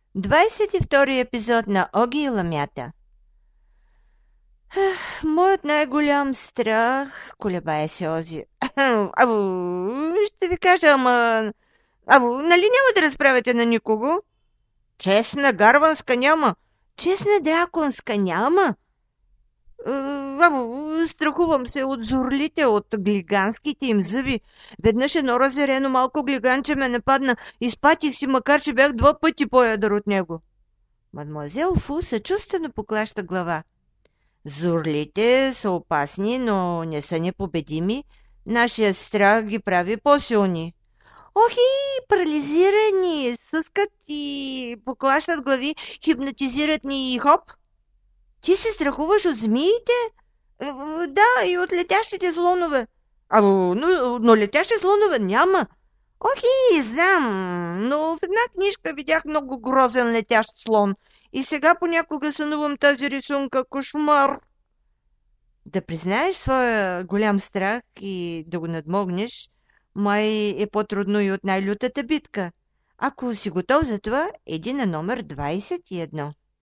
22 епизод на Оги и Ламята. Моят най-голям страх, колебае се Ози. Ще ви кажа, нали няма да разправяте на никого? Честна гарванска няма. Честна драконска няма. Страхувам се от зорлите, от глиганските им зъби. Веднъж едно разярено малко глиганче ме нападна. Изпатих си, макар че бях 2 пъти по-ядър от него. Мадмуазел Фу съчувствено поклаща глава. Зорлите са опасни, но не са непобедими. Нашия страх ги прави по-силни. Охи, парализирани, съскат и поклащат глави, хипнотизират ни и хоп. Ти се страхуваш от змиите? Да, и от летящите слонове. Но летящи слонове няма. Охи, знам, но в една книжка видях много грозен летящ слон. И сега понякога сънувам тази рисунка. Кошмар! Да признаеш своя голям страх и да го надмогнеш, май е по-трудно и от най-лютата битка. Ако си готов за това, иди на номер 21.